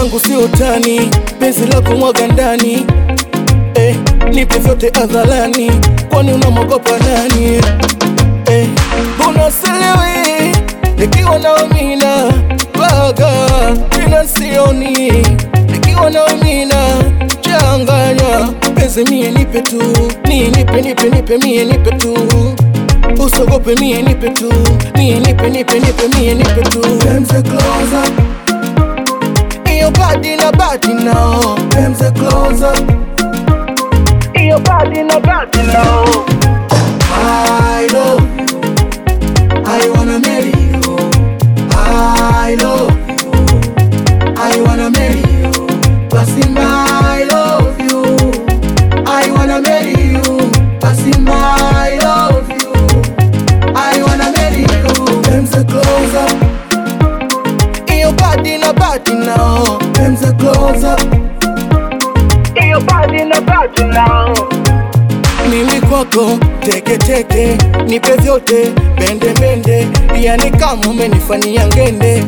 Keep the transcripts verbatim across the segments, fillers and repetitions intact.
wangu si utani, penzi lako mwaga ndani. Eh, nipe vyote adhalani, kwani unamwogopa nani? Eh, mbona sielewi nikiwa na Amina baga mina sioni, nikiwa na Amina changanya penzi mie nipe tu, mie nipe nipe nipe mie nipe tu, usogope mie nipe tu, mie nipe nipe nipe mie nipe tu. Femze close up, iyo body na body now. Femze close up, iyo body na body now. I love you, I wanna marry you. I love you, I wanna marry you. Basima, I love you, I wanna marry you. Basima, I love you, I wanna marry you. Femze close up, iyo body na body now. Femze close up, iyo body na body now. Mimi kwako teke teke, nipe vyote bende bende, yani kama umenifanyia ngende.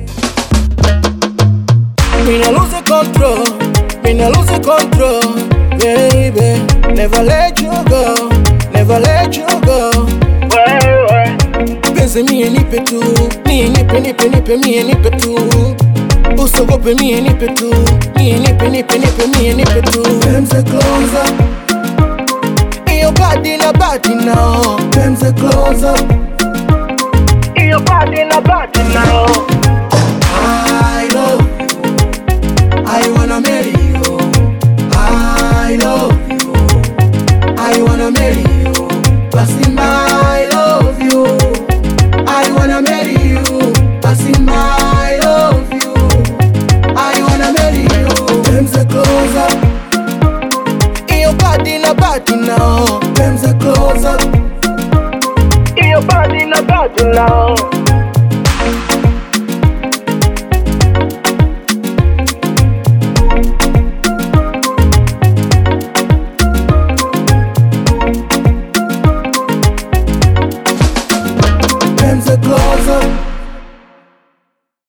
Mina lose control, mina lose control, baby. Never let you go, never let you go. Penzi mie nipe tu, mie nipe nipe nipe mie nipe tu, usogope mie nipe tu, mie nipe nipe nipe mie nipe tu. Femze close up, iyo body na body now. Femze close up, iyo body na body now. I love you, I wanna marry you. I love you, I wanna marry you. Basima, I love you, I wanna marry you. Basima, I love you, I wanna marry you. Femze close up, iyo body na body now. Femze close up, iyo body na body now.